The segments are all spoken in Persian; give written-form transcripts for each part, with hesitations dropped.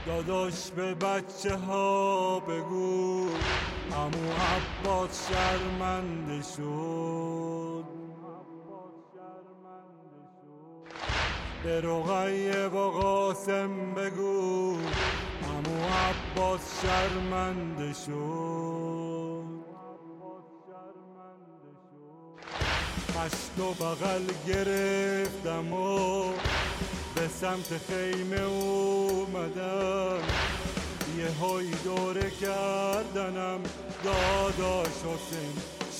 داداش به بچه ها بگو عمو عباس شرمنده شد. به رقیه و قاسم بگو عمو عباس شرمنده شد. مشت و بغل گرفتم و به سمت خیمه اومدم، یه های دوره کردنم داداش حسین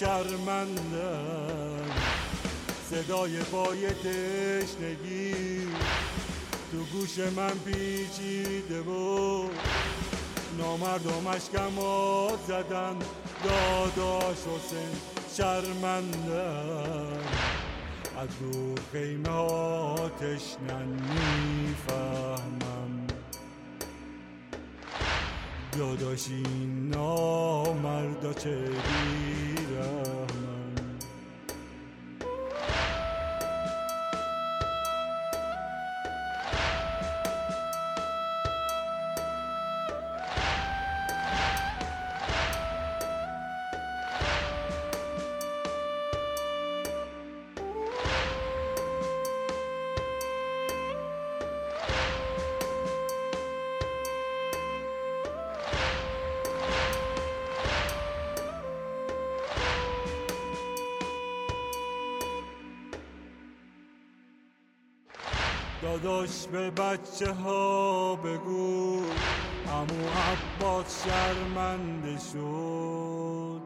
شرمندم. صدای پای تشنگی تو گوش من پیچیده بود، نامردم اشکمات زدن داداش حسین شرمندم. از دور خیمه آتش نمیفهمم، داداش این نامردا چه بیرحمن. داداش به بچه ها بگو عمو عباس شرمنده شد.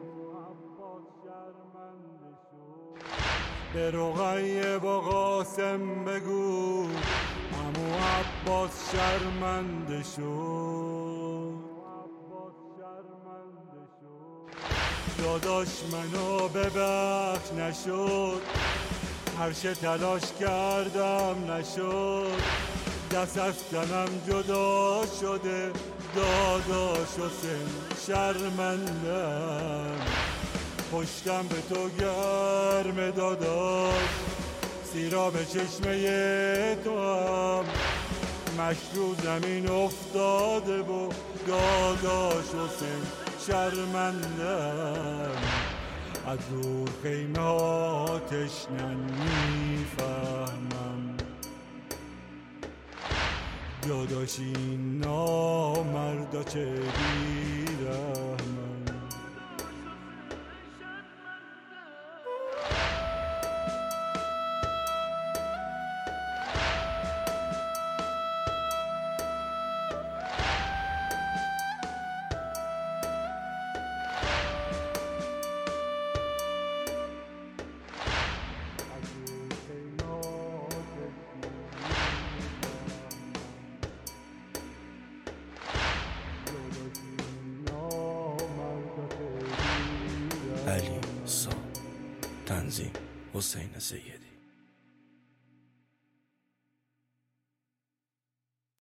به رقیه و قاسم بگو عمو عباس شرمنده شد. داداش منو ببخش نشد، هر چه تلاش کردم نشد، دست از تنم جدا شده داداش حسین شرمندم. پشتم به تو گرم داداش، سیراب چشمه تو هم مشت رو زمین افتاده و داداش حسین شرمندم. از دور خیمه آتش نمیفهمم، داداش این نامردا چه بیرحمن. علی سام، تنظیم حسین سید.